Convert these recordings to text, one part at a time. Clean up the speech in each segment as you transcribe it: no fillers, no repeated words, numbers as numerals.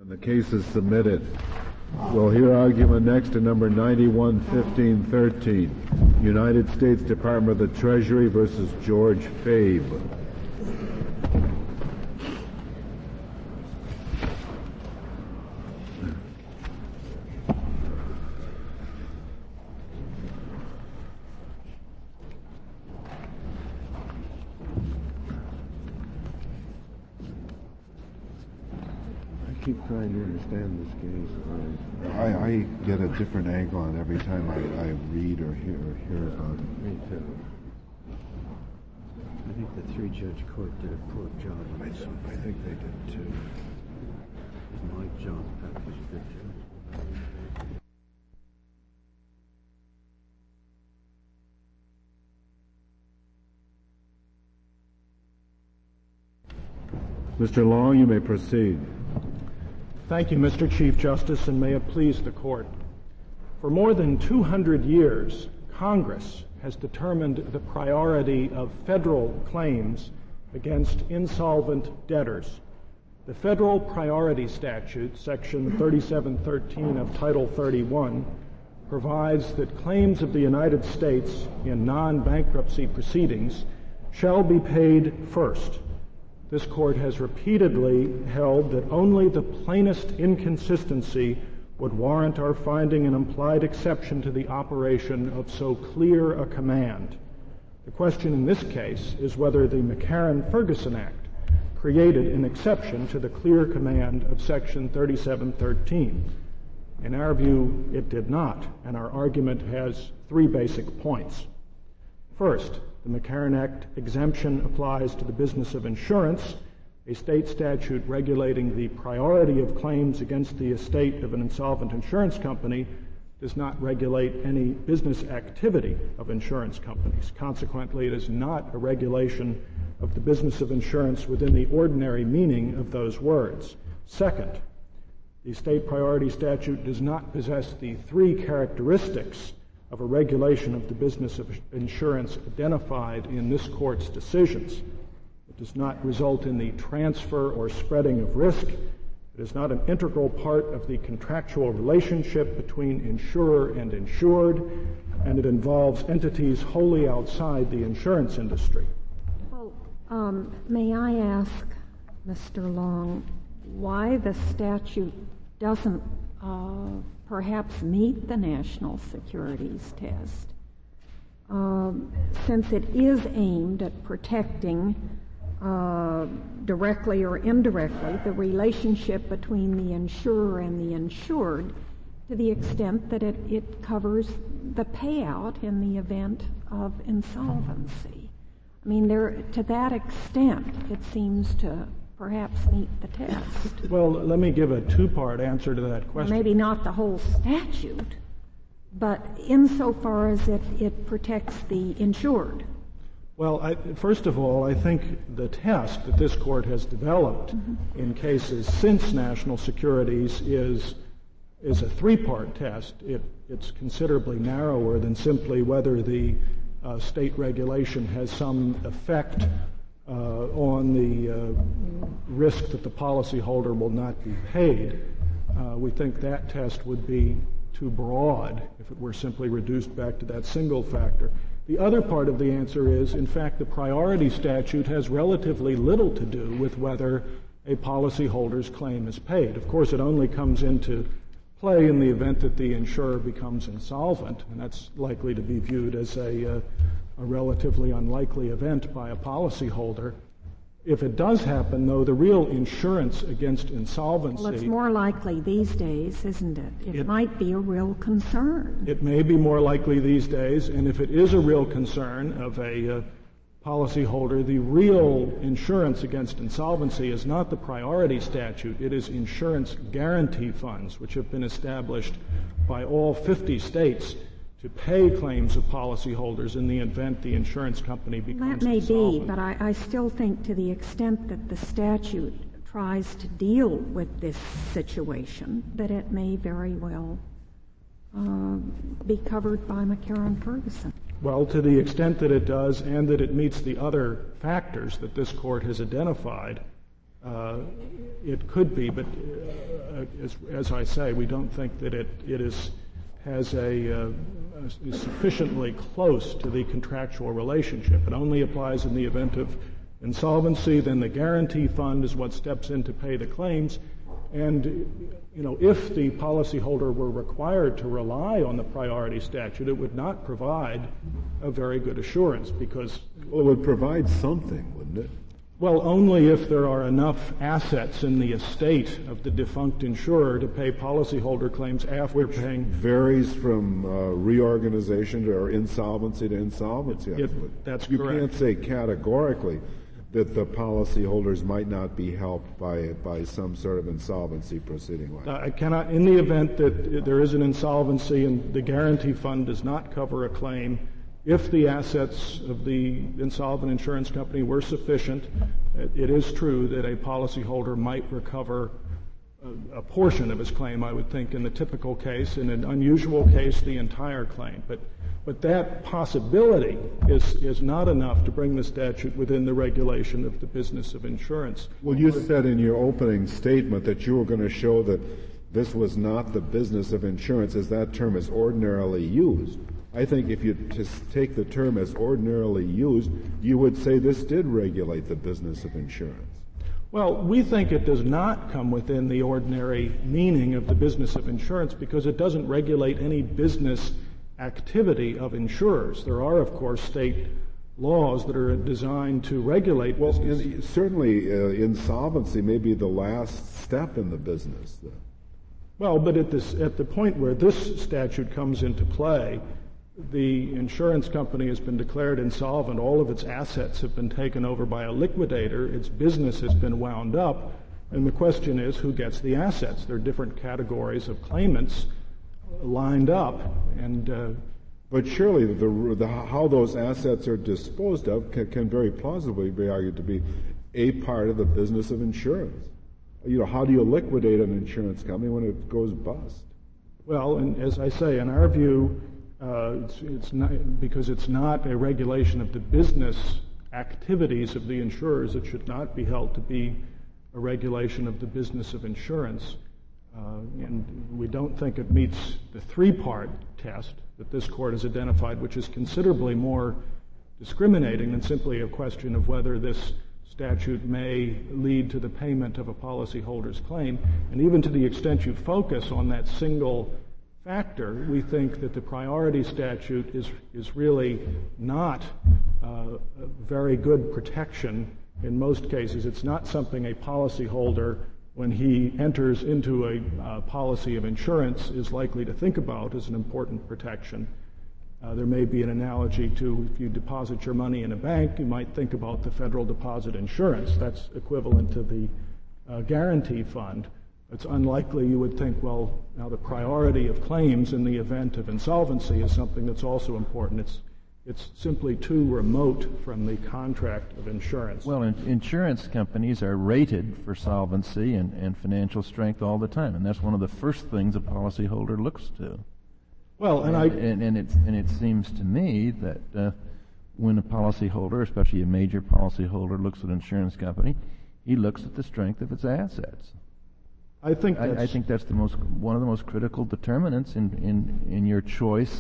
And the case is submitted. We'll hear argument next in number 91-1513, United States Department of the Treasury versus George Fabe. I keep trying to understand this case. I get a different angle on every time I read or hear about it. Me too. I think the three-judge court did a poor job on this one. I think they did too. Mike John Peck was a good judge. Mr. Long, you may proceed. Thank you, Mr. Chief Justice, and may it please the Court. For more than 200 years, Congress has determined the priority of federal claims against insolvent debtors. The Federal Priority Statute, Section 3713 of Title 31, provides that claims of the United States in non-bankruptcy proceedings shall be paid first. This Court has repeatedly held that only the plainest inconsistency would warrant our finding an implied exception to the operation of so clear a command. The question in this case is whether the McCarran-Ferguson Act created an exception to the clear command of Section 3713. In our view, it did not, and our argument has three basic points. First, the McCarran Act exemption applies to the business of insurance, a state statute regulating the priority of claims against the estate of an insolvent insurance company does not regulate any business activity of insurance companies. Consequently, it is not a regulation of the business of insurance within the ordinary meaning of those words. Second, the state priority statute does not possess the three characteristics of a regulation of the business of insurance identified in this Court's decisions. It does not result in the transfer or spreading of risk. It is not an integral part of the contractual relationship between insurer and insured, and it involves entities wholly outside the insurance industry. Well, may I ask, Mr. Long, why the statute doesn't perhaps meet the national securities test, since it is aimed at protecting directly or indirectly the relationship between the insurer and the insured, to the extent that it covers the payout in the event of insolvency. I mean, to that extent, it seems to perhaps meet the test. Well, let me give a two-part answer to that question. Maybe not the whole statute, but insofar as it protects the insured. Well, first of all, I think the test that this Court has developed in cases since national securities is a three-part test. It's considerably narrower than simply whether the state regulation has some effect on the risk that the policyholder will not be paid. We think that test would be too broad if it were simply reduced back to that single factor. The other part of the answer is, in fact, the priority statute has relatively little to do with whether a policyholder's claim is paid. Of course, it only comes into play in the event that the insurer becomes insolvent, and that's likely to be viewed as a relatively unlikely event by a policyholder. If it does happen, though, the real insurance against insolvency... Well, it's more likely these days, isn't it? It might be a real concern. It may be more likely these days, and if it is a real concern of a policyholder, the real insurance against insolvency is not the priority statute. It is insurance guarantee funds, which have been established by all 50 states to pay claims of policyholders in the event the insurance company becomes insolvent. That may be, but I still think to the extent that the statute tries to deal with this situation, that it may very well be covered by McCarran-Ferguson. Well, to the extent that it does and that it meets the other factors that this Court has identified, it could be, but as I say, we don't think that it is sufficiently close to the contractual relationship. It only applies in the event of insolvency. Then the guarantee fund is what steps in to pay the claims. And if the policyholder were required to rely on the priority statute, it would not provide a very good assurance because... Well, it would provide something, wouldn't it? Well, only if there are enough assets in the estate of the defunct insurer to pay policyholder claims after paying... Varies from reorganization or insolvency to insolvency. That's correct. You can't say categorically that the policyholders might not be helped by some sort of insolvency proceeding like that. I cannot, in the event that there is an insolvency and the guarantee fund does not cover a claim, if the assets of the insolvent insurance company were sufficient, it is true that a policyholder might recover a portion of his claim, I would think, in the typical case. In an unusual case, the entire claim. But that possibility is not enough to bring the statute within the regulation of the business of insurance. Well, you said in your opening statement that you were going to show that this was not the business of insurance as that term is ordinarily used. I think if you just take the term as ordinarily used, you would say this did regulate the business of insurance. Well, we think it does not come within the ordinary meaning of the business of insurance because it doesn't regulate any business activity of insurers. There are, of course, state laws that are designed to regulate business. Well, certainly insolvency may be the last step in the business. Well, but at the point where this statute comes into play, the insurance company has been declared insolvent. All of its assets have been taken over by a liquidator. Its business has been wound up. And the question is, who gets the assets? There are different categories of claimants lined up. But surely how those assets are disposed of can very plausibly be argued to be a part of the business of insurance. How do you liquidate an insurance company when it goes bust? Well, and as I say, in our view, it's not, because it's not a regulation of the business activities of the insurers, it should not be held to be a regulation of the business of insurance. And we don't think it meets the three-part test that this Court has identified, which is considerably more discriminating than simply a question of whether this statute may lead to the payment of a policyholder's claim. And even to the extent you focus on that single factor, we think that the priority statute is really not very good protection in most cases. It's not something a policyholder, when he enters into a policy of insurance, is likely to think about as an important protection. There may be an analogy to if you deposit your money in a bank, you might think about the federal deposit insurance. That's equivalent to the guarantee fund. It's unlikely you would think, well, now the priority of claims in the event of insolvency is something that's also important. It's simply too remote from the contract of insurance. Well, insurance companies are rated for solvency and financial strength all the time, and that's one of the first things a policyholder looks to. Well, and it seems to me that when a policyholder, especially a major policyholder, looks at an insurance company, he looks at the strength of its assets. I think that's one of the most critical determinants in your choice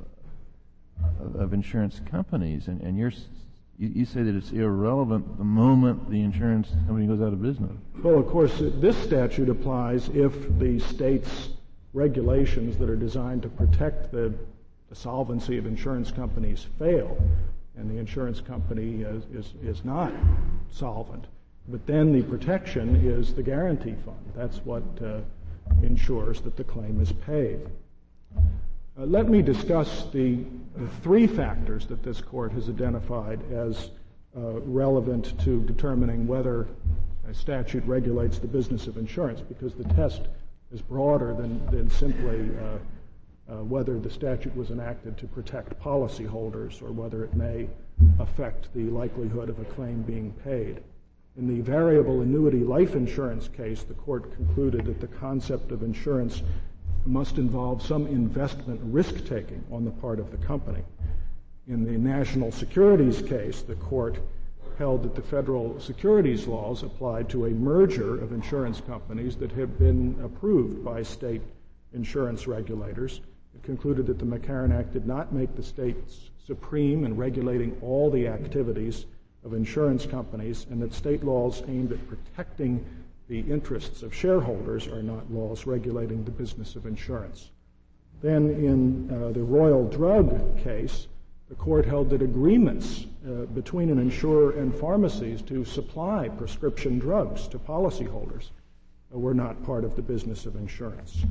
of insurance companies, and you say that it's irrelevant the moment the insurance company goes out of business. Well, of course, this statute applies if the state's regulations that are designed to protect the solvency of insurance companies fail, and the insurance company is not solvent. But then the protection is the guarantee fund. That's what ensures that the claim is paid. Let me discuss the three factors that this Court has identified as relevant to determining whether a statute regulates the business of insurance, because the test is broader than simply whether the statute was enacted to protect policyholders or whether it may affect the likelihood of a claim being paid. In the variable annuity life insurance case, the Court concluded that the concept of insurance must involve some investment risk-taking on the part of the company. In the national securities case, the Court held that the federal securities laws applied to a merger of insurance companies that had been approved by state insurance regulators. It concluded that the McCarran Act did not make the states supreme in regulating all the activities of insurance companies, and that state laws aimed at protecting the interests of shareholders are not laws regulating the business of insurance. Then in the Royal Drug case, the court held that agreements between an insurer and pharmacies to supply prescription drugs to policyholders were not part of the business of insurance.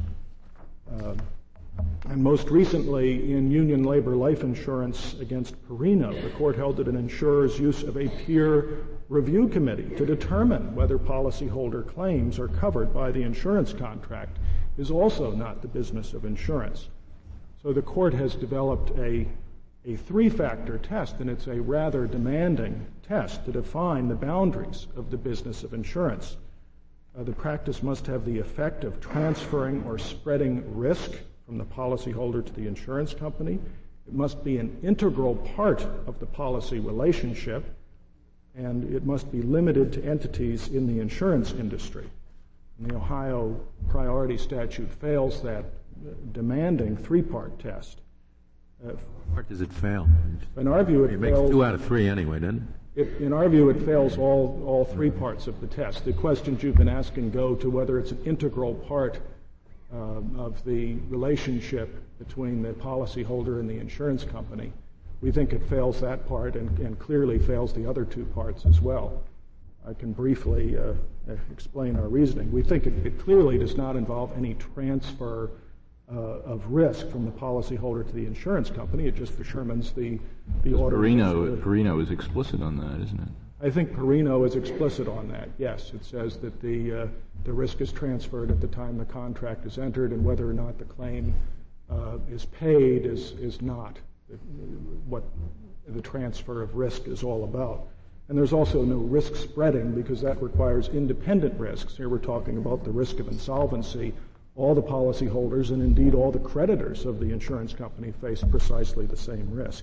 And most recently, in Union Labor Life Insurance against Perino, the court held that an insurer's use of a peer review committee to determine whether policyholder claims are covered by the insurance contract is also not the business of insurance. So the court has developed a three-factor test, and it's a rather demanding test to define the boundaries of the business of insurance. The practice must have the effect of transferring or spreading risk from the policyholder to the insurance company. It must be an integral part of the policy relationship, and it must be limited to entities in the insurance industry. And the Ohio priority statute fails that demanding three-part test. What does it fail? In our view, it makes fails, 2 out of 3 anyway, doesn't it? In our view, it fails all three parts of the test. The questions you've been asking go to whether it's an integral part of the relationship between the policyholder and the insurance company. We think it fails that part and clearly fails the other two parts as well. I can briefly explain our reasoning. We think it clearly does not involve any transfer of risk from the policyholder to the insurance company. It just determines the order. Perino is explicit on that, isn't it? I think Perino is explicit on that, yes. It says that the risk is transferred at the time the contract is entered, and whether or not the claim is paid is not what the transfer of risk is all about. And there's also no risk spreading, because that requires independent risks. Here we're talking about the risk of insolvency. All the policyholders and indeed all the creditors of the insurance company face precisely the same risk.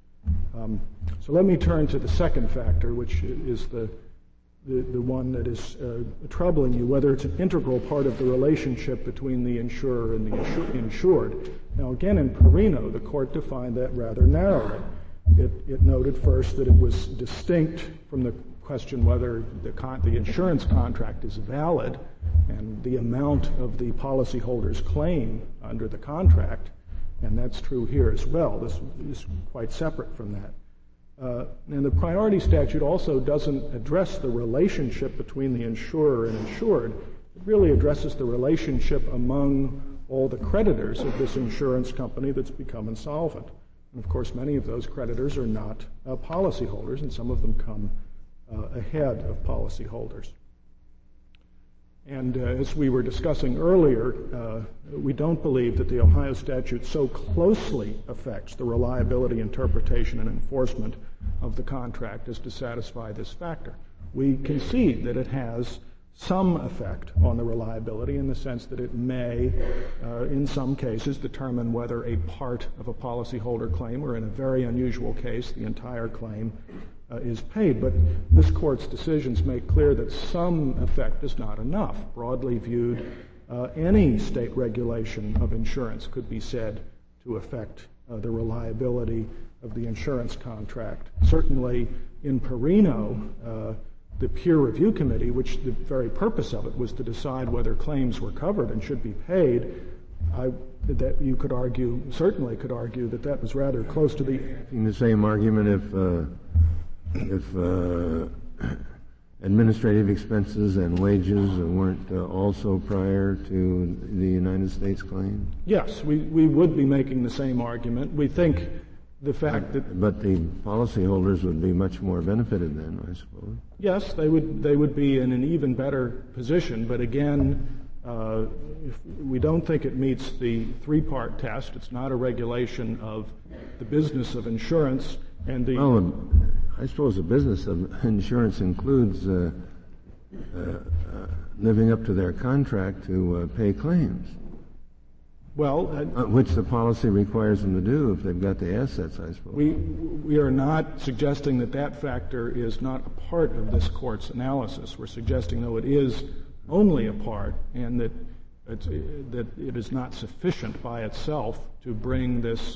So let me turn to the second factor, which is the one that is troubling you, whether it's an integral part of the relationship between the insurer and the insured. Now, again, in Perino, the court defined that rather narrowly. It noted first that it was distinct from the question whether the insurance contract is valid and the amount of the policyholder's claim under the contract, and that's true here as well. This is quite separate from that. And the priority statute also doesn't address the relationship between the insurer and insured. It really addresses the relationship among all the creditors of this insurance company that's become insolvent. And of course, many of those creditors are not policyholders, and some of them come ahead of policyholders. And as we were discussing earlier, we don't believe that the Ohio statute so closely affects the reliability, interpretation, and enforcement of the contract as to satisfy this factor. We concede that it has some effect on the reliability in the sense that it may, in some cases, determine whether a part of a policyholder claim, or in a very unusual case, the entire claim, is paid. But this Court's decisions make clear that some effect is not enough. Broadly viewed, any state regulation of insurance could be said to affect the reliability of the insurance contract. Certainly in Perino, the peer review committee, which the very purpose of it was to decide whether claims were covered and should be paid, that you could argue, certainly could argue, that that was rather close to the... In the same argument, if administrative expenses and wages weren't also prior to the United States claim? Yes, we would be making the same argument. We think the fact that... But the policyholders would be much more benefited then, I suppose. Yes, they would be in an even better position, but again, we don't think it meets the three-part test. It's not a regulation of the business of insurance, and the... Well, I suppose the business of insurance includes living up to their contract to pay claims. Well, which the policy requires them to do if they've got the assets, I suppose. we are not suggesting that that factor is not a part of this court's analysis. We're suggesting, though, it is only a part, and that it is not sufficient by itself to bring this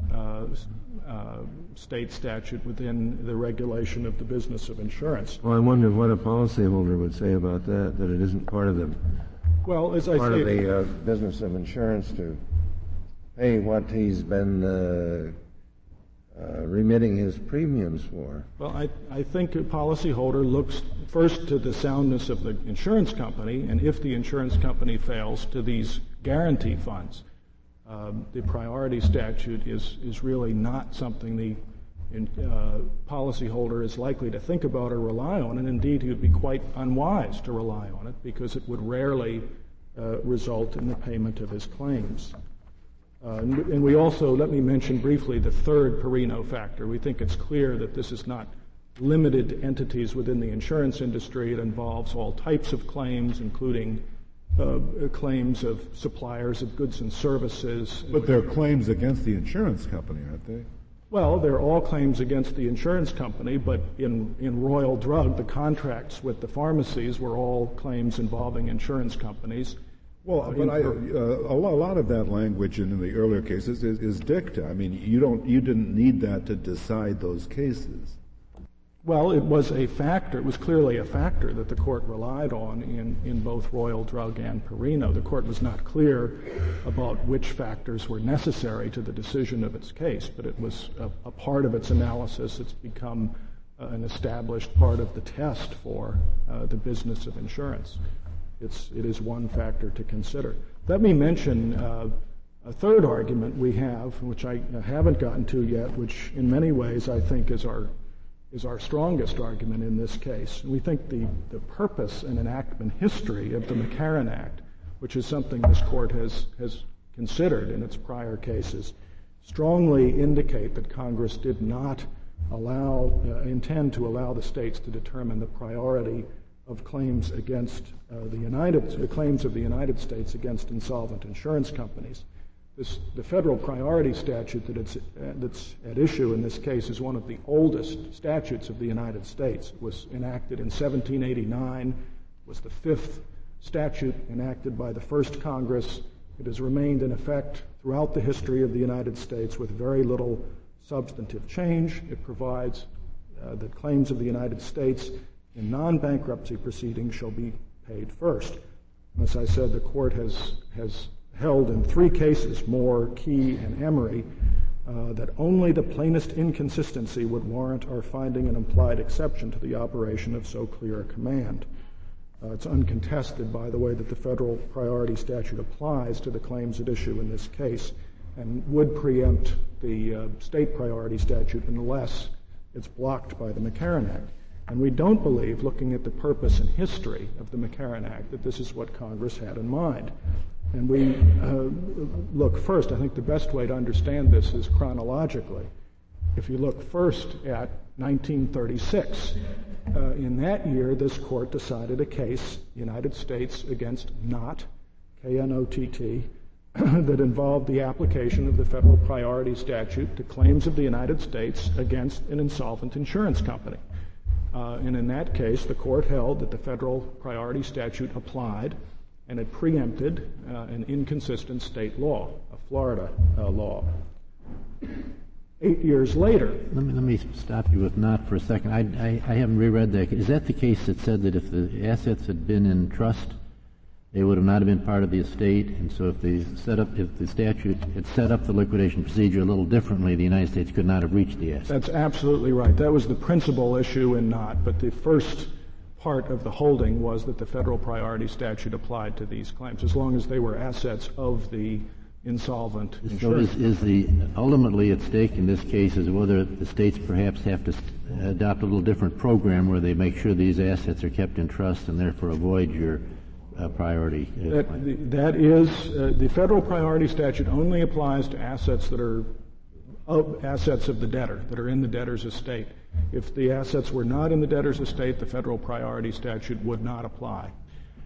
state statute within the regulation of the business of insurance. Well, I wonder what a policyholder would say about that it isn't part of the part of the business of insurance to pay what he's been remitting his premiums for. Well, I think a policyholder looks first to the soundness of the insurance company, and if the insurance company fails, to these guarantee funds. The priority statute is really not something the policyholder is likely to think about or rely on, and indeed he would be quite unwise to rely on it because it would rarely result in the payment of his claims. And we also, let me mention briefly the third Perino factor. We think it's clear that this is not limited to entities within the insurance industry. It involves all types of claims, including claims of suppliers of goods and services. But they're claims against the insurance company, aren't they? Well, they're all claims against the insurance company, but in Royal Drug, the contracts with the pharmacies were all claims involving insurance companies. Well, but a lot of that language in the earlier cases is dicta. I mean, you didn't need that to decide those cases. Well, it was a factor. It was clearly a factor that the court relied on in both Royal Drug and Perino. The court was not clear about which factors were necessary to the decision of its case, but it was a part of its analysis. It's become an established part of the test for the business of insurance. It is one factor to consider. Let me mention a third argument we have, which I haven't gotten to yet, which in many ways I think is our strongest argument in this case. We think the purpose and enactment history of the McCarran Act, which is something this court has considered in its prior cases, strongly indicate that Congress did not intend to allow the states to determine the priority of claims against the claims of the United States against insolvent insurance companies. The federal priority statute that's at issue in this case is one of the oldest statutes of the United States. It was enacted in 1789, was the fifth statute enacted by the first Congress. It has remained in effect throughout the history of the United States with very little substantive change. It provides that claims of the United States in non-bankruptcy proceedings shall be paid first. As I said, the court has held in three cases, Moore, Key, and Emery, that only the plainest inconsistency would warrant our finding an implied exception to the operation of so clear a command. It's uncontested, by the way, that the federal priority statute applies to the claims at issue in this case and would preempt the state priority statute unless it's blocked by the McCarran Act. And we don't believe, looking at the purpose and history of the McCarran Act, that this is what Congress had in mind. And we look first, I think the best way to understand this is chronologically. If you look first at 1936, in that year this court decided a case, United States against Knott, K-N-O-T-T, that involved the application of the federal priority statute to claims of the United States against an insolvent insurance company. And in that case, the court held that the federal priority statute applied, and it preempted an inconsistent state law, a Florida law. 8 years later... Let me stop you with Knott for a second. I haven't reread that. Is that the case that said that if the assets had been in trust, they would have not been part of the estate, and so if the statute had set up the liquidation procedure a little differently, the United States could not have reached the assets? That's absolutely right. That was the principal issue in Knott, but the first part of the holding was that the federal priority statute applied to these claims, as long as they were assets of the insolvent insurance. So ultimately at stake in this case is whether the states perhaps have to adopt a little different program where they make sure these assets are kept in trust and therefore avoid your priority. That is, the federal priority statute only applies to assets that are assets of the debtor, that are in the debtor's estate. If the assets were not in the debtor's estate, the federal priority statute would not apply.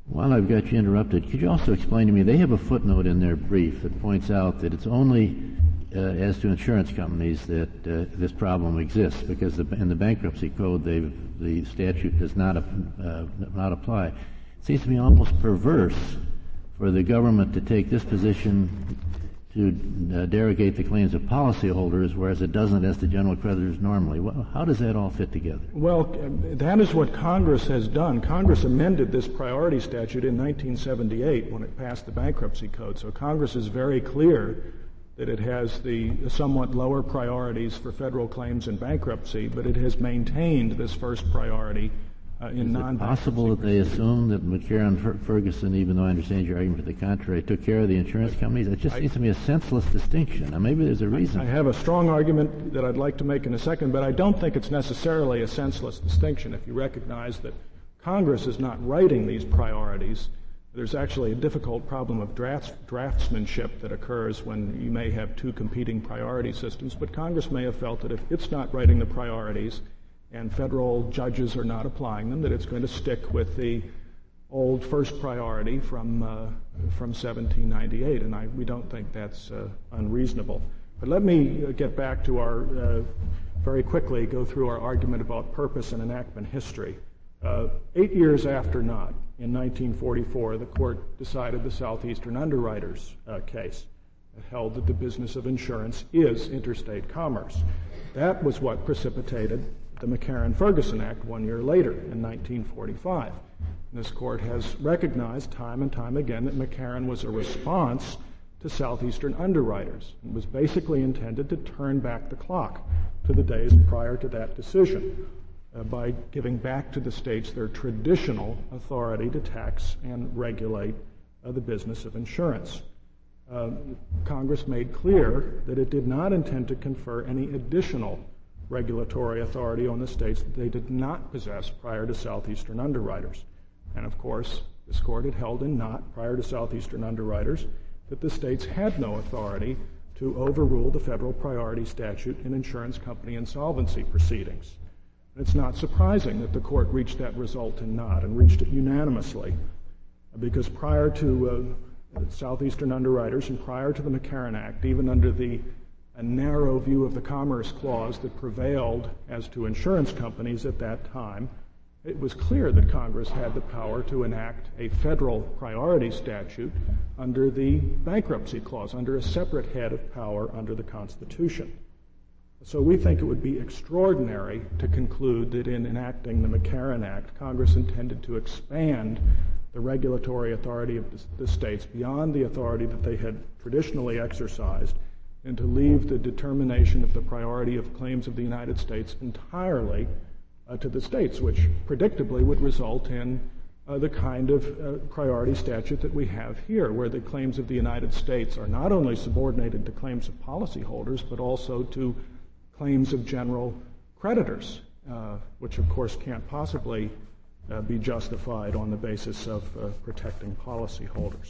While I've got you interrupted, could you also explain to me, they have a footnote in their brief that points out that it's only as to insurance companies that this problem exists, because in the bankruptcy code the statute does not apply. It seems to me almost perverse for the government to take this position to derogate the claims of policyholders, whereas it doesn't as to general creditors normally. How does that all fit together? Well, that is what Congress has done. Congress amended this priority statute in 1978 when it passed the bankruptcy code. So Congress is very clear that it has the somewhat lower priorities for federal claims in bankruptcy, but it has maintained this first priority in non-bankruptcy. Is it possible that they assume that McCarran-Ferguson, even though I understand your argument to the contrary, took care of the insurance companies? It just seems to me a senseless distinction. Now, maybe there's a reason. I have a strong argument that I'd like to make in a second, but I don't think it's necessarily a senseless distinction if you recognize that Congress is not writing these priorities. There's actually a difficult problem of draftsmanship that occurs when you may have two competing priority systems, but Congress may have felt that if it's not writing the priorities and federal judges are not applying them, that it's going to stick with the old first priority from 1798, and we don't think that's unreasonable. But let me get back to our, very quickly go through our argument about purpose and enactment history. 8 years after Knott, in 1944, the court decided the Southeastern Underwriters case. It held that the business of insurance is interstate commerce. That was what precipitated the McCarran-Ferguson Act 1 year later, in 1945. And this court has recognized time and time again that McCarran was a response to Southeastern Underwriters. It was basically intended to turn back the clock to the days prior to that decision by giving back to the states their traditional authority to tax and regulate the business of insurance. Congress made clear that it did not intend to confer any additional regulatory authority on the states that they did not possess prior to Southeastern Underwriters. And of course, this court had held in Knott, prior to Southeastern Underwriters, that the states had no authority to overrule the federal priority statute in insurance company insolvency proceedings. And it's not surprising that the court reached that result in Knott and reached it unanimously, because prior to Southeastern Underwriters and prior to the McCarran Act, even under a narrow view of the Commerce Clause that prevailed as to insurance companies at that time, it was clear that Congress had the power to enact a federal priority statute under the Bankruptcy Clause, under a separate head of power under the Constitution. So we think it would be extraordinary to conclude that in enacting the McCarran Act, Congress intended to expand the regulatory authority of the states beyond the authority that they had traditionally exercised, and to leave the determination of the priority of claims of the United States entirely to the states, which predictably would result in the kind of priority statute that we have here, where the claims of the United States are not only subordinated to claims of policyholders, but also to claims of general creditors, which of course can't possibly be justified on the basis of protecting policyholders.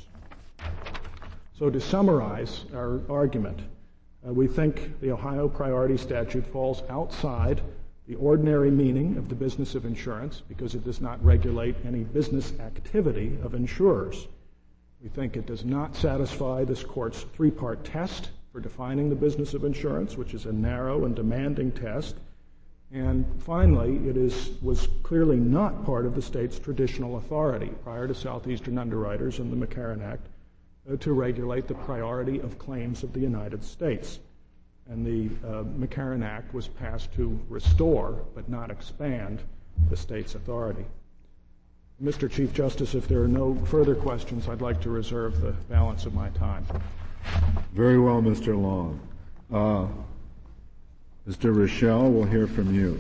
So to summarize our argument, we think the Ohio priority statute falls outside the ordinary meaning of the business of insurance because it does not regulate any business activity of insurers. We think it does not satisfy this court's three-part test for defining the business of insurance, which is a narrow and demanding test. And finally, was clearly not part of the state's traditional authority prior to Southeastern Underwriters and the McCarran Act to regulate the priority of claims of the United States. And the McCarran Act was passed to restore, but not expand, the state's authority. Mr. Chief Justice, if there are no further questions, I'd like to reserve the balance of my time. Very well, Mr. Long. Mr. Rochelle, we'll hear from you.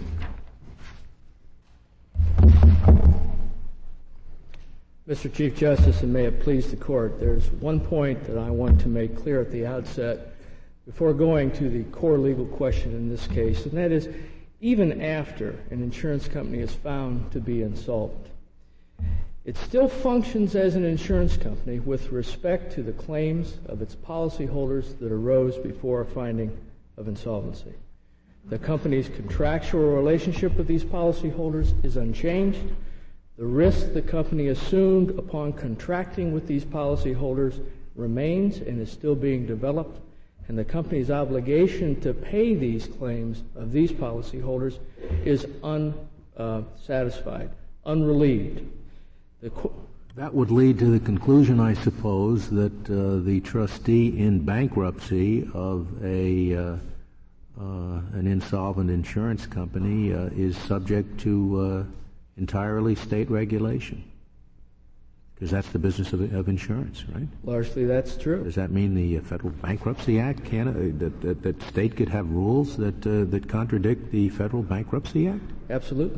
Mr. Chief Justice, and may it please the Court, there's one point that I want to make clear at the outset before going to the core legal question in this case, and that is, even after an insurance company is found to be insolvent, it still functions as an insurance company with respect to the claims of its policyholders that arose before a finding of insolvency. The company's contractual relationship with these policyholders is unchanged. The risk the company assumed upon contracting with these policyholders remains and is still being developed, and the company's obligation to pay these claims of these policyholders is unsatisfied, unrelieved. That would lead to the conclusion, I suppose, that the trustee in bankruptcy of an insolvent insurance company is subject to entirely state regulation, because that's the business of insurance, right? Largely, that's true. Does that mean the Federal Bankruptcy Act that state could have rules that contradict the Federal Bankruptcy Act? Absolutely.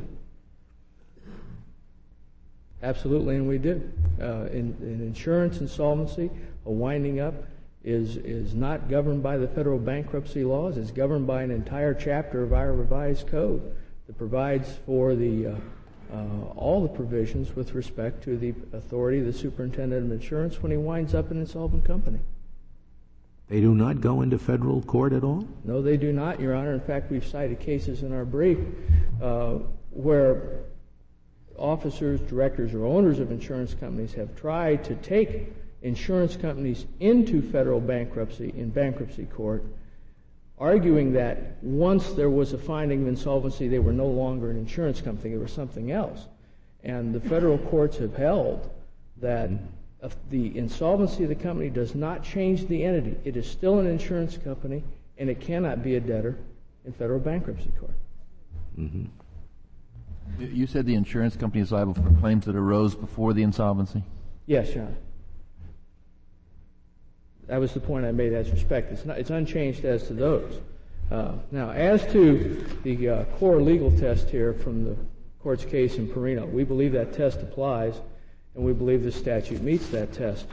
Absolutely, and we do. In insurance insolvency, a winding up is not governed by the federal bankruptcy laws. It's governed by an entire chapter of our revised code that provides for all the provisions with respect to the authority of the superintendent of insurance when he winds up an insolvent company. They do not go into federal court at all? No, they do not, Your Honor. In fact, we've cited cases in our brief where officers, directors, or owners of insurance companies have tried to take insurance companies into federal bankruptcy in bankruptcy court, arguing that once there was a finding of insolvency, they were no longer an insurance company, they were something else. And the federal courts have held that the insolvency of the company does not change the entity. It is still an insurance company, and it cannot be a debtor in federal bankruptcy court. Mm-hmm. You said the insurance company is liable for claims that arose before the insolvency? Yes, Your Honor. That was the point I made as respect. It's unchanged as to those. Now, as to the core legal test here from the court's case in Perino, we believe that test applies, and we believe the statute meets that test.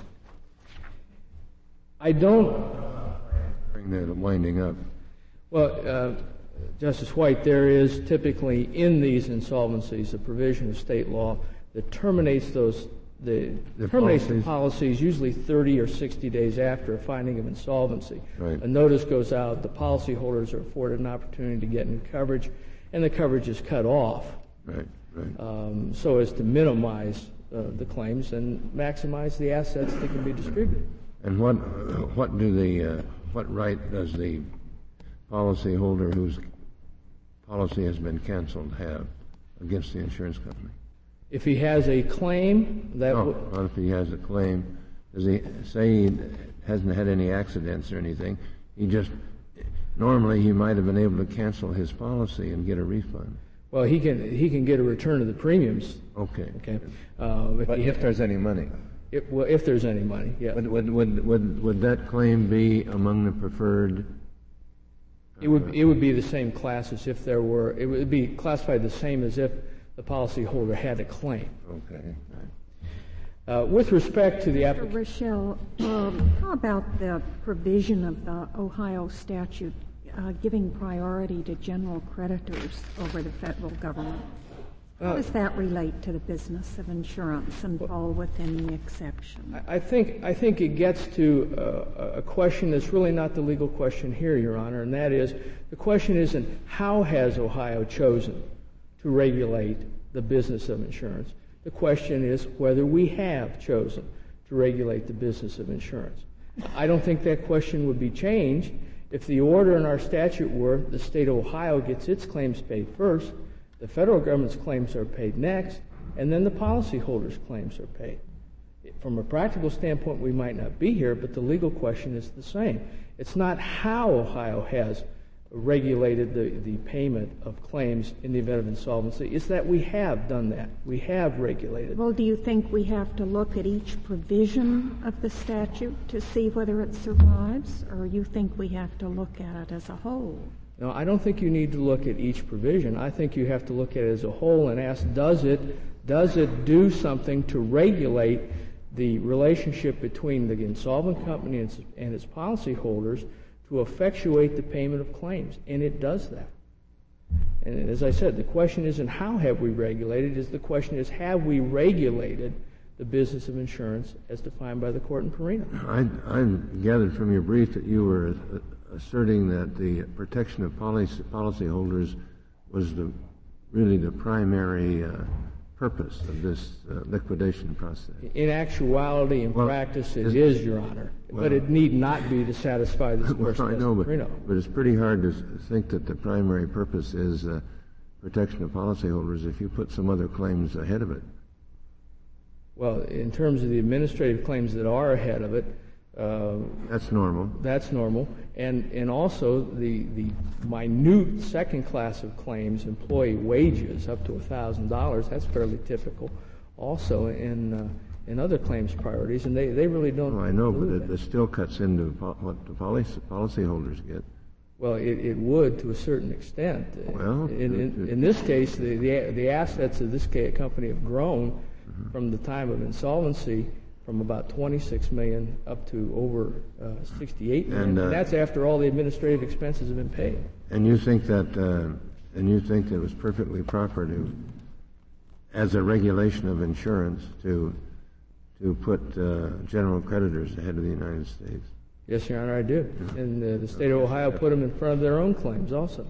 I don't... Bring that winding up. Well, Justice White, there is typically in these insolvencies a provision of state law that terminates the policies usually 30 or 60 days after a finding of insolvency. Right. A notice goes out, the policyholders are afforded an opportunity to get new coverage, and the coverage is cut off. Right. So as to minimize the claims and maximize the assets that can be distributed. And what right does the policyholder whose policy has been canceled have against the insurance company? If he has a claim that... No, not if he has a claim. Does he say he hasn't had any accidents or anything? Normally he might have been able to cancel his policy and get a refund. Well, he can get a return of the premiums. Okay. But if there's any money. If there's any money, yeah. Would that claim be among the preferred? It would be the same class as if there were. It would be classified the same as if the policyholder had a claim. Okay. With respect to the application... Rochelle, how about the provision of the Ohio statute giving priority to general creditors over the federal government? How does that relate to the business of insurance and fall within the exception? I think it gets to a question that's really not the legal question here, Your Honor, and that is, the question isn't how has Ohio chosen to regulate the business of insurance. The question is whether we have chosen to regulate the business of insurance. I don't think that question would be changed if the order in our statute were the state of Ohio gets its claims paid first, the federal government's claims are paid next, and then the policyholders' claims are paid. From a practical standpoint, we might not be here, but the legal question is the same. It's not how Ohio has regulated the payment of claims in the event of insolvency. It's that we have done that. We have regulated. Well, do you think we have to look at each provision of the statute to see whether it survives, or you think we have to look at it as a whole? No, I don't think you need to look at each provision. I think you have to look at it as a whole and ask, does it do something to regulate the relationship between the insolvent company and its policyholders to effectuate the payment of claims? And it does that. And as I said, the question isn't how have we regulated, the question is have we regulated the business of insurance as defined by the court in Perino? I gathered from your brief that you were asserting that the protection of policyholders was really the primary purpose of this liquidation process? In actuality and practice, it is, Your Honor. But it need not be to satisfy this person. I know, but it's pretty hard to think that the primary purpose is protection of policyholders if you put some other claims ahead of it. Well, in terms of the administrative claims that are ahead of it, that's normal. That's normal, and also the minute second class of claims, employee wages up to $1,000. That's fairly typical, also in other claims priorities, and they really don't. Oh, I know, but it still cuts into what the policyholders get. Well, it would to a certain extent. Well, in this case, the assets of this company have grown from the time of insolvency from about $26 million up to over $68 million. And that's after all the administrative expenses have been paid. And you think that it was perfectly proper to, as a regulation of insurance, to put general creditors ahead of the United States? Yes, Your Honor, I do. And the state of Ohio put them in front of their own claims also.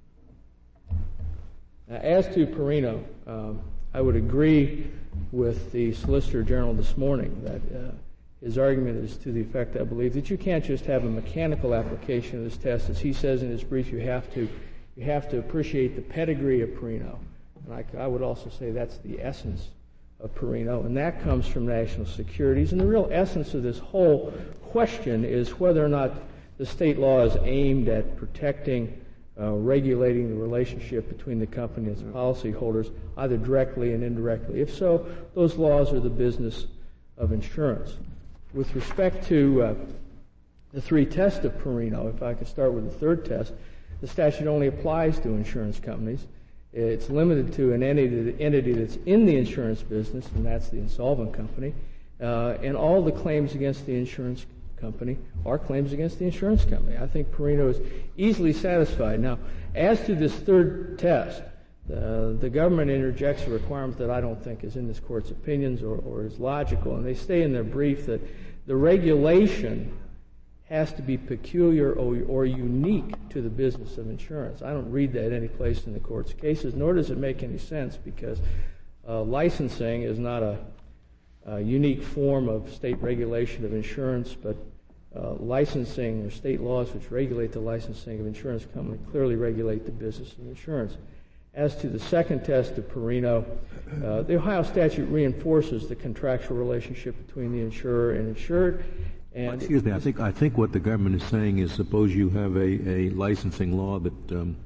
Now, as to Perino, I would agree with the Solicitor General this morning that his argument is to the effect, I believe, that you can't just have a mechanical application of this test. As he says in his brief, you have to appreciate the pedigree of Perino. And I would also say that's the essence of Perino, and that comes from national securities. And the real essence of this whole question is whether or not the state law is aimed at protecting, regulating the relationship between the company and its policyholders, either directly and indirectly. If so, those laws are the business of insurance. With respect to the three tests of Perino, if I could start with the third test, the statute only applies to insurance companies. It's limited to an entity that's in the insurance business, and that's the insolvent company. And all the claims against the insurance company are claims against the insurance company. I think Perino is easily satisfied. Now, as to this third test, the government interjects a requirement that I don't think is in this Court's opinions or is logical, and they say in their brief that the regulation has to be peculiar or unique to the business of insurance. I don't read that any place in the Court's cases, nor does it make any sense, because licensing is not a unique form of state regulation of insurance, but licensing or state laws which regulate the licensing of insurance companies clearly regulate the business of insurance. As to the second test of Perino, the Ohio statute reinforces the contractual relationship between the insurer and insured. And excuse me, I think what the government is saying is, suppose you have a licensing law that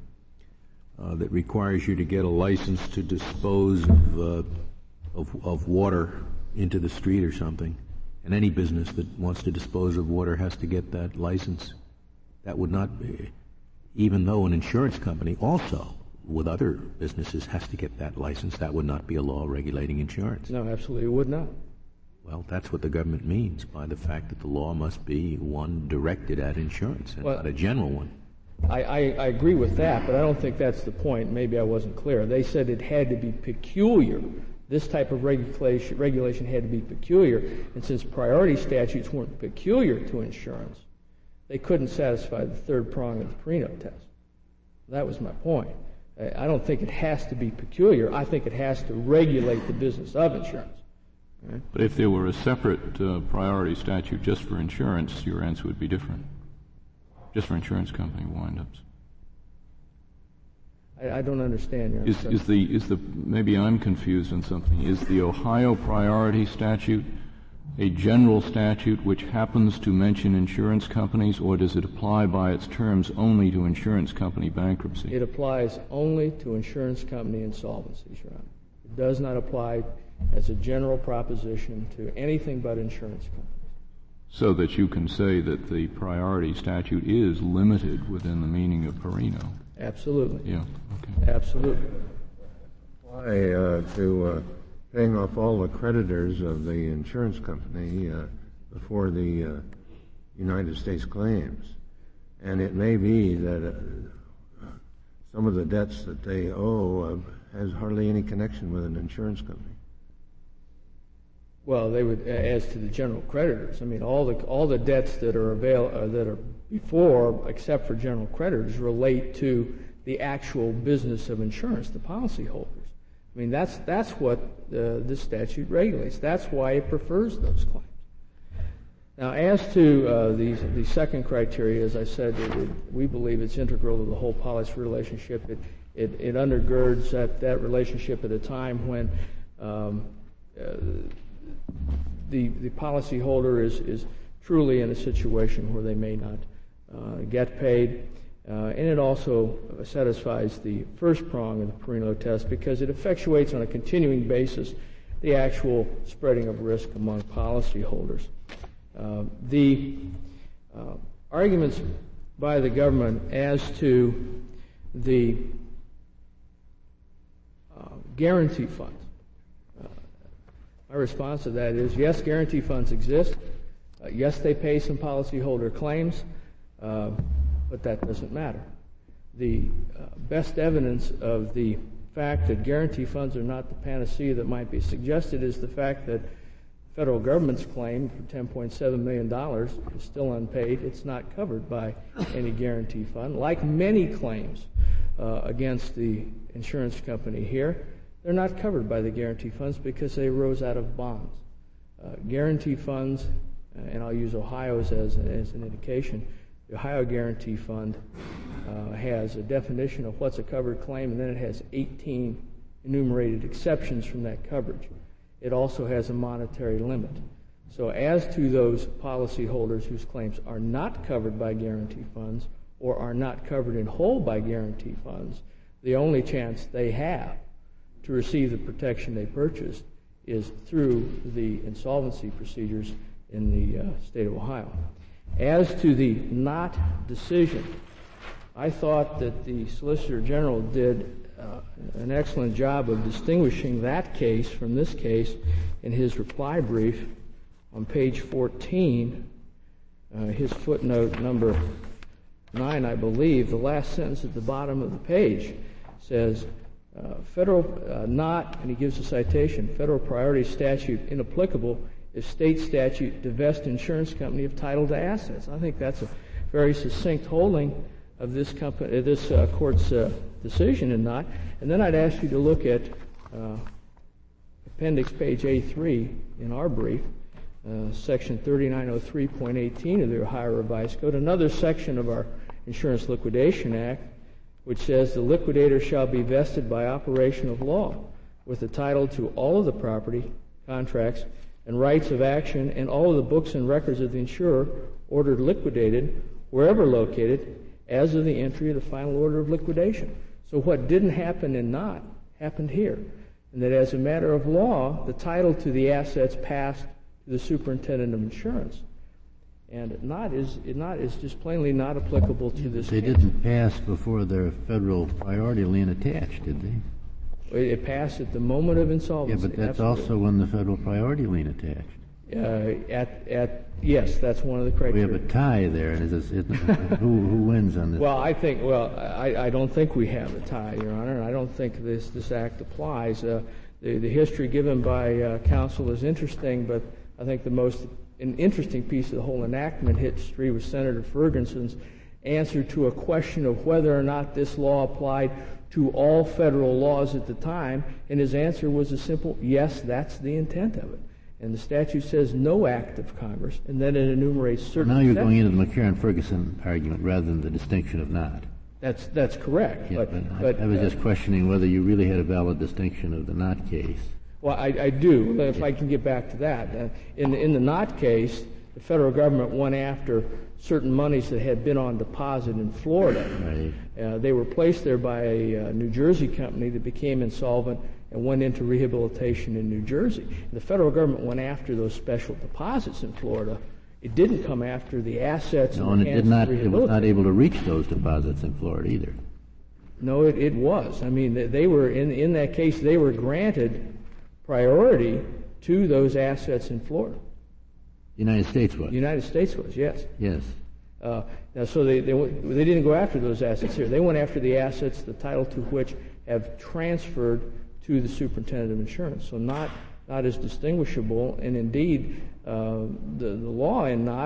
that requires you to get a license to dispose of water into the street or something, and any business that wants to dispose of water has to get that license. That would not be, even though an insurance company also, with other businesses, has to get that license, that would not be a law regulating insurance. No, absolutely it would not. Well, that's what the government means by the fact that the law must be one directed at insurance and not a general one. I agree with that, but I don't think that's the point. Maybe I wasn't clear. They said it had to be peculiar. This type of regulation had to be peculiar, and since priority statutes weren't peculiar to insurance, they couldn't satisfy the third prong of the Perino test. That was my point. I don't think it has to be peculiar. I think it has to regulate the business of insurance. Okay? But if there were a separate priority statute just for insurance, your answer would be different. Just for insurance company wind-ups. I don't understand your maybe I'm confused on something. Is the Ohio priority statute a general statute which happens to mention insurance companies, or does it apply by its terms only to insurance company bankruptcy? It applies only to insurance company insolvencies, Your Honor. It does not apply as a general proposition to anything but insurance companies. So that you can say that the priority statute is limited within the meaning of Perino. Absolutely. Yeah, okay. Absolutely. Apply to paying off all the creditors of the insurance company before the United States claims. And it may be that some of the debts that they owe has hardly any connection with an insurance company. Well, they would, as to the general creditors. I mean, all the debts that are that are before, except for general creditors, relate to the actual business of insurance, the policyholders. I mean, that's what this statute regulates. That's why it prefers those claims. Now, as to the second criteria, as I said, we believe it's integral to the whole policy relationship. It undergirds that relationship at a time when the policyholder is truly in a situation where they may not get paid. And it also satisfies the first prong of the Perino test because it effectuates on a continuing basis the actual spreading of risk among policyholders. The arguments by the government as to the guarantee funds. My response to that is, yes, guarantee funds exist. Yes, they pay some policyholder claims, but that doesn't matter. The best evidence of the fact that guarantee funds are not the panacea that might be suggested is the fact that the federal government's claim for $10.7 million is still unpaid. It's not covered by any guarantee fund. Like many claims against the insurance company here, they're not covered by the guarantee funds because they arose out of bonds. Guarantee funds, and I'll use Ohio's as an indication, the Ohio Guarantee Fund has a definition of what's a covered claim, and then it has 18 enumerated exceptions from that coverage. It also has a monetary limit. So as to those policyholders whose claims are not covered by guarantee funds or are not covered in whole by guarantee funds, the only chance they have to receive the protection they purchased is through the insolvency procedures in the state of Ohio. As to the not decision, I thought that the Solicitor General did an excellent job of distinguishing that case from this case in his reply brief on page 14, his footnote number 9, I believe. The last sentence at the bottom of the page says, and he gives a citation, federal priority statute inapplicable if state statute divests insurance company of title to assets. I think that's a very succinct holding of this court's decision in not. And then I'd ask you to look at appendix page A3 in our brief, section 3903.18 of the Ohio Revised Code, another section of our Insurance Liquidation Act, which says the liquidator shall be vested by operation of law with the title to all of the property, contracts, and rights of action and all of the books and records of the insurer ordered liquidated wherever located as of the entry of the final order of liquidation. So what didn't happen in not happened here. And that as a matter of law, the title to the assets passed to the superintendent of insurance. And not is just plainly not applicable to this case. They didn't pass before their federal priority lien attached, did they? It passed at the moment of insolvency. Yeah, but that's also when the federal priority lien attached. Yes, that's one of the criteria. We have a tie there, and who wins on this? Well, I don't think we have a tie, Your Honor, and I don't think this act applies. The history given by counsel is interesting, but I think the most interesting piece of the whole enactment history was Senator Ferguson's answer to a question of whether or not this law applied to all federal laws at the time, and his answer was a simple, yes, that's the intent of it. And the statute says no act of Congress, and then it enumerates certain Now you're going into the McCarran-Ferguson argument rather than the distinction of not. That's correct. Yeah, but I was just questioning whether you really had a valid distinction of the not case. Well, I do, if I can get back to that. In the not case, the federal government went after certain monies that had been on deposit in Florida. Right. They were placed there by a New Jersey company that became insolvent and went into rehabilitation in New Jersey. The federal government went after those special deposits in Florida. It didn't come after the assets. No, and it was not able to reach those deposits in Florida either. No, it was. I mean, they were in that case. They were granted priority to those assets in Florida. The United States was. The United States was, yes. Yes. Now, so they didn't go after those assets here. They went after the assets, the title to which have transferred to the superintendent of insurance. So not as distinguishable, and indeed the law in not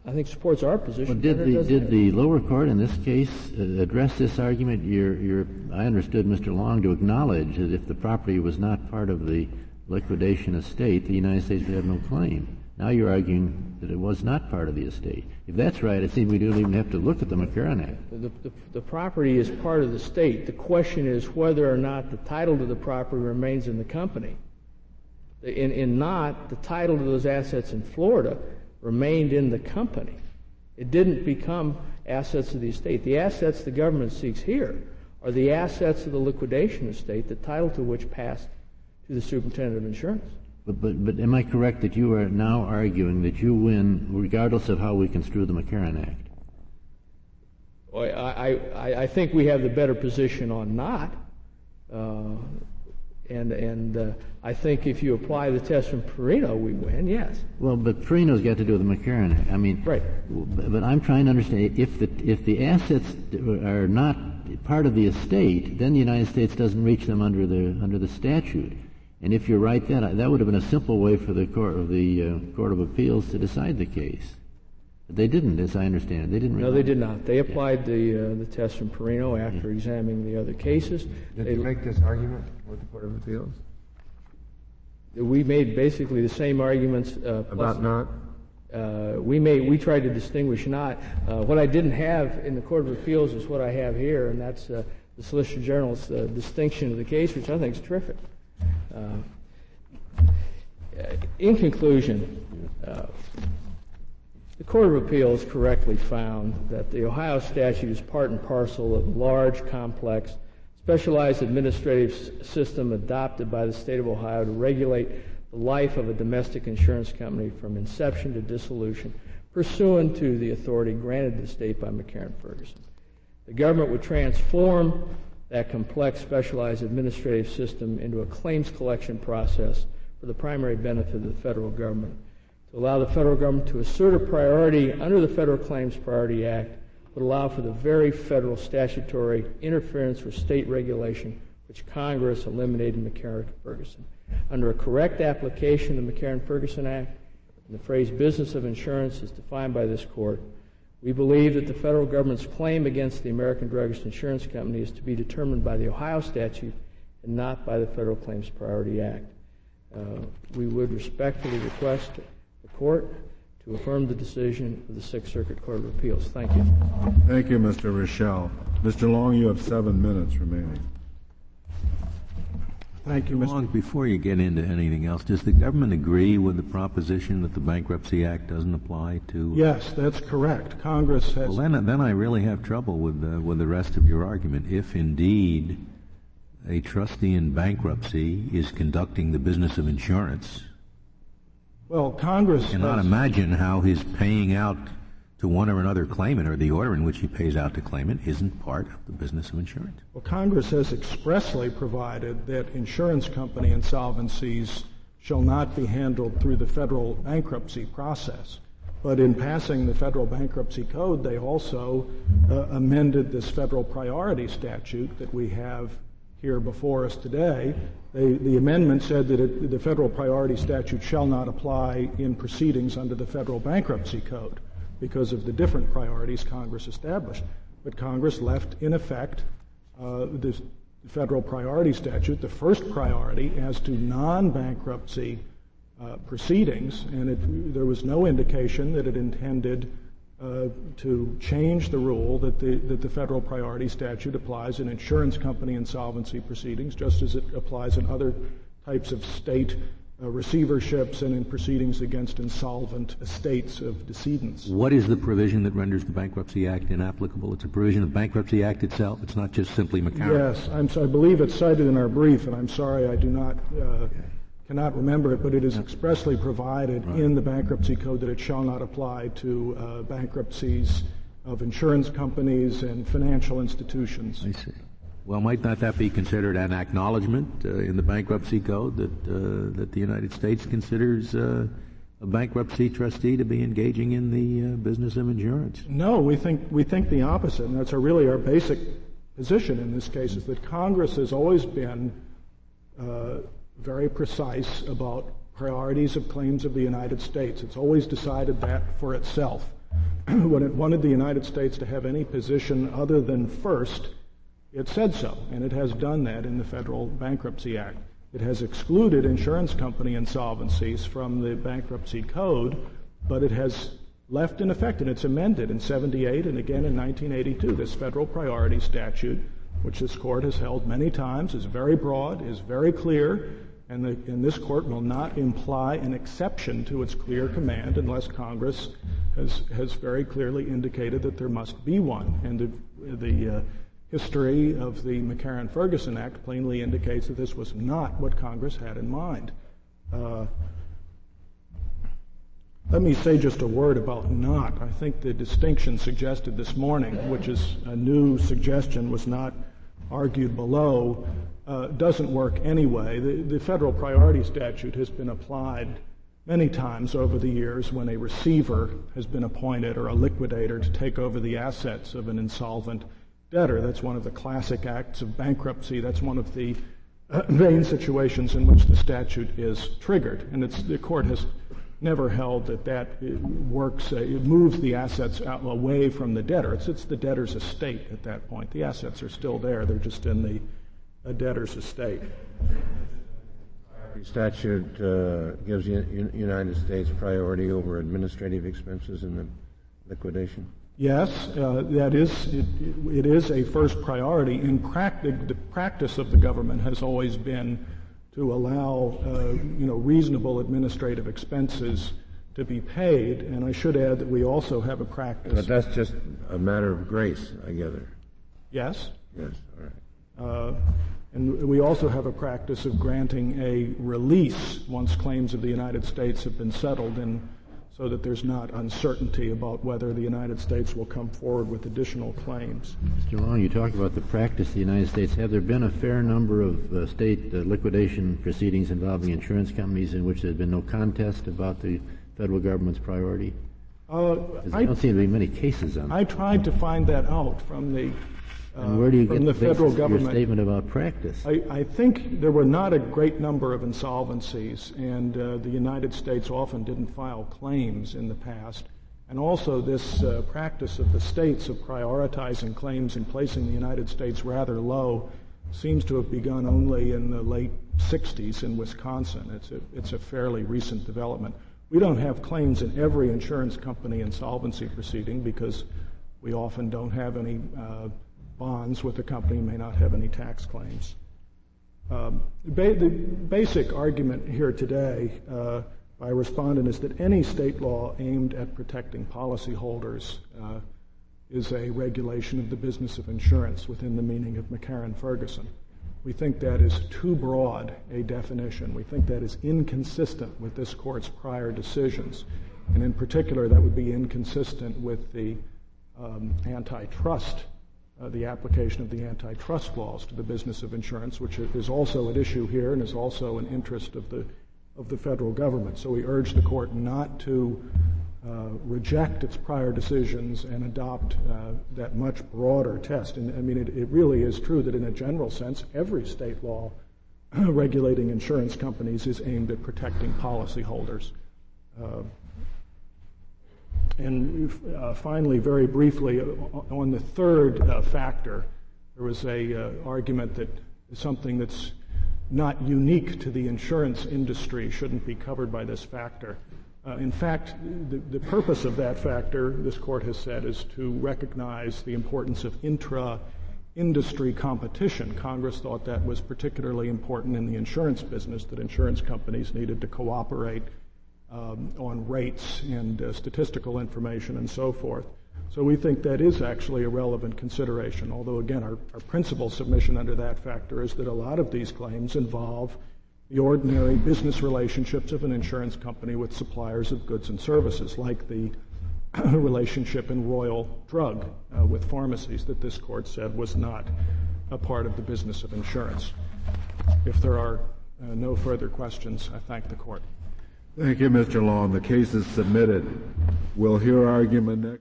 I think supports our position. Well, did the lower court in this case address this argument? I understood Mr. Long to acknowledge that if the property was not part of the liquidation estate, the United States would have no claim. Now you're arguing that it was not part of the estate. If that's right, it seems we don't even have to look at the McCarran Act. The property is part of the state. The question is whether or not the title to the property remains in the company. In not, the title to those assets in Florida remained in the company. It didn't become assets of the estate. The assets the government seeks here are the assets of the liquidation estate, the title to which passed to the superintendent of insurance. But am I correct that you are now arguing that you win regardless of how we construe the McCarran Act? I think we have the better position on not. And I think if you apply the test from Perino, we win, yes. Well, but Perino's got to do with the McCarran Act. I mean, right. But I'm trying to understand, if the assets are not part of the estate, then the United States doesn't reach them under the statute. And if you're right, then that would have been a simple way for the Court of Appeals to decide the case. But they didn't, as I understand it. They didn't. No, they did not. They applied the test from Perino after examining the other cases. Did they make this argument with the Court of Appeals? We made basically the same arguments. About not? We tried to distinguish not. What I didn't have in the Court of Appeals is what I have here, and that's the Solicitor General's distinction of the case, which I think is terrific. In conclusion, the Court of Appeals correctly found that the Ohio statute is part and parcel of a large, complex, specialized administrative system adopted by the state of Ohio to regulate the life of a domestic insurance company from inception to dissolution, pursuant to the authority granted to the state by McCarran-Ferguson. The government would transform that complex, specialized administrative system into a claims collection process for the primary benefit of the federal government. To allow the federal government to assert a priority under the Federal Claims Priority Act would allow for the very federal statutory interference with state regulation which Congress eliminated in McCarran-Ferguson. Under a correct application of the McCarran-Ferguson Act, and the phrase business of insurance is defined by this Court, we believe that the federal government's claim against the American Druggist Insurance Company is to be determined by the Ohio statute and not by the Federal Claims Priority Act. We would respectfully request the Court to affirm the decision of the Sixth Circuit Court of Appeals. Thank you. Thank you, Mr. Rochelle. Mr. Long, you have 7 minutes remaining. Thank you, Mr. Long, before you get into anything else, does the government agree with the proposition that the Bankruptcy Act doesn't apply to... Yes, that's correct. Congress has... Well, then I really have trouble with the rest of your argument. If indeed a trustee in bankruptcy is conducting the business of insurance... Well, Congress... I cannot imagine how his paying out to one or another claimant, or the order in which he pays out to claimant, isn't part of the business of insurance. Well, Congress has expressly provided that insurance company insolvencies shall not be handled through the federal bankruptcy process. But in passing the Federal Bankruptcy Code, they also amended this federal priority statute that we have here before us today. The amendment said that the federal priority statute shall not apply in proceedings under the Federal Bankruptcy Code because of the different priorities Congress established. But Congress left in effect the federal priority statute, the first priority, as to non-bankruptcy proceedings, and there was no indication that it intended to change the rule that the federal priority statute applies in insurance company insolvency proceedings, just as it applies in other types of state receiverships and in proceedings against insolvent estates of decedents. What is the provision that renders the Bankruptcy Act inapplicable? It's a provision of the Bankruptcy Act itself? It's not just simply McCarran? Yes, I believe it's cited in our brief, and I'm sorry I do not... cannot remember it, but it is expressly provided in the Bankruptcy Code that it shall not apply to bankruptcies of insurance companies and financial institutions. I see. Well, might not that be considered an acknowledgement in the Bankruptcy Code that the United States considers a bankruptcy trustee to be engaging in the business of insurance? No, we think the opposite, and that's really our basic position in this case, is that Congress has always been very precise about priorities of claims of the United States. It's always decided that for itself. when it wanted the United States to have any position other than first, it said so, and it has done that in the Federal Bankruptcy Act. It has excluded insurance company insolvencies from the bankruptcy code, but it has left in effect, and it's amended in 78 and again in 1982, this federal priority statute, which this court has held many times, is very broad, is very clear, and this court will not imply an exception to its clear command unless Congress has very clearly indicated that there must be one. And the history of the McCarran-Ferguson Act plainly indicates that this was not what Congress had in mind. Let me say just a word about not. I think the distinction suggested this morning, which is a new suggestion, was not argued below, doesn't work anyway. The federal priority statute has been applied many times over the years when a receiver has been appointed or a liquidator to take over the assets of an insolvent debtor. That's one of the classic acts of bankruptcy. That's one of the main situations in which the statute is triggered. And the court has never held that works. It moves the assets away from the debtor. It's the debtor's estate at that point. The assets are still there. They're just in the debtor's estate. The statute gives the United States priority over administrative expenses in the liquidation? Yes, that is. It is a first priority. In the practice of the government has always been to allow reasonable administrative expenses to be paid. And I should add that we also have a practice. But that's just a matter of grace, I gather. Yes. Yes. All right. And we also have a practice of granting a release once claims of the United States have been settled, and so that there's not uncertainty about whether the United States will come forward with additional claims. Mr. Long, you talked about the practice of the United States. Have there been a fair number of state liquidation proceedings involving insurance companies in which there's been no contest about the federal government's priority? There don't seem to be many cases on that. I tried to find that out from the and where do you get the federal government. Your statement about practice? I think there were not a great number of insolvencies, and the United States often didn't file claims in the past. And also this practice of the states of prioritizing claims and placing the United States rather low seems to have begun only in the late 60s in Wisconsin. It's a fairly recent development. We don't have claims in every insurance company insolvency proceeding because we often don't have any bonds with the company, may not have any tax claims. The basic argument here today by a respondent is that any state law aimed at protecting policyholders is a regulation of the business of insurance within the meaning of McCarran-Ferguson. We think that is too broad a definition. We think that is inconsistent with this court's prior decisions, and in particular that would be inconsistent with the antitrust the application of the antitrust laws to the business of insurance, which is also at issue here and is also an interest of the federal government. So we urge the court not to reject its prior decisions and adopt that much broader test. And I mean, it really is true that in a general sense, every state law regulating insurance companies is aimed at protecting policyholders. And finally, very briefly, on the third factor, there was a argument that something that's not unique to the insurance industry shouldn't be covered by this factor. In fact, the purpose of that factor, this court has said, is to recognize the importance of intra-industry competition. Congress thought that was particularly important in the insurance business, that insurance companies needed to cooperate on rates and statistical information and so forth. So we think that is actually a relevant consideration, although again our principal submission under that factor is that a lot of these claims involve the ordinary business relationships of an insurance company with suppliers of goods and services, like the relationship in Royal Drug with pharmacies that this court said was not a part of the business of insurance. If there are no further questions, I thank the court. Thank you, Mr. Long. The case is submitted. We'll hear argument next.